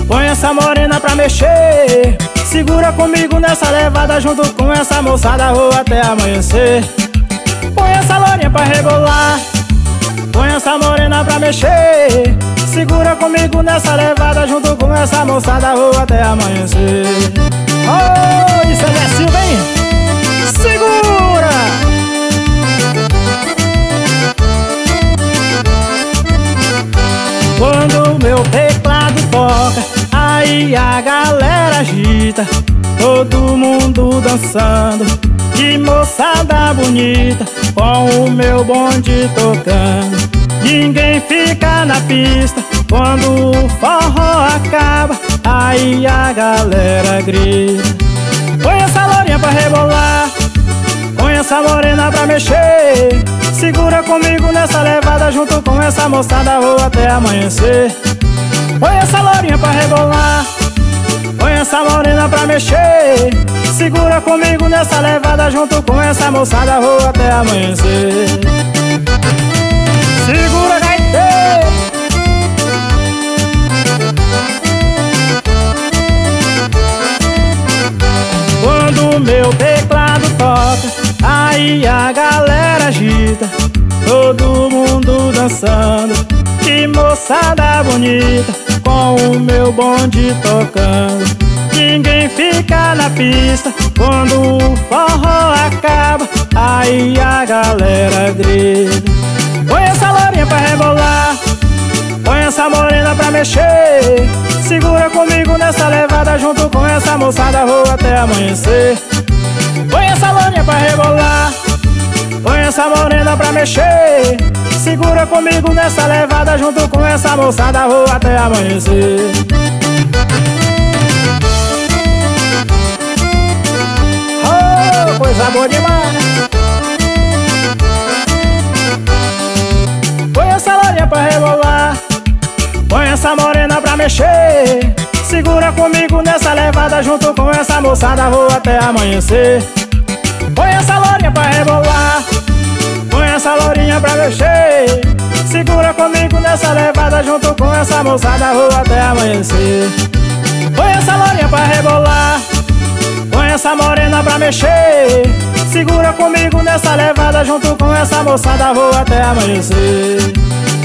Põe essa morena pra mexer, segura comigo nessa levada, junto com essa moçada vou até amanhecer. Põe essa lourinha pra rebolar, põe essa morena pra mexer, segura comigo nessa levada, junto com essa moçada vou até amanhecer. Oi, César Silva, hein? Segura! Quando o meu teclado toca, aí a galera agita, todo mundo dançando, que moçada bonita, com o meu bonde tocando. Ninguém fica na pista quando o forró acaba, aí a galera grita. Põe essa lourinha pra rebolar, põe essa morena pra mexer, segura comigo nessa levada, junto com essa moçada vou até amanhecer. Põe essa lourinha pra rebolar, põe essa morena pra mexer, segura comigo nessa levada, junto com essa moçada vou até amanhecer. Segura, gaiteiro! Quando o meu teclado toca, aí a galera agita, todo mundo dançando, que moçada bonita, com o meu bonde tocando. Ninguém fica na pista quando o forró acaba, aí a galera grita. Põe essa lourinha pra rebolar, põe essa morena pra mexer, segura comigo nessa levada, junto com essa moçada vou até amanhecer. Põe essa lourinha pra rebolar, põe essa morena pra mexer, segura comigo nessa levada, junto com essa moçada vou até amanhecer. Oh, coisa boa demais! Põe essa lourinha pra rebolar, põe essa morena pra mexer, segura comigo nessa levada, junto com essa moçada vou até amanhecer. Põe essa lourinha pra rebolar, põe essa lourinha pra mexer, segura comigo nessa levada, junto com essa moçada vou até amanhecer. Põe essa lourinha pra rebolar, põe essa morena pra mexer, segura comigo nessa levada, junto com essa moçada vou até amanhecer.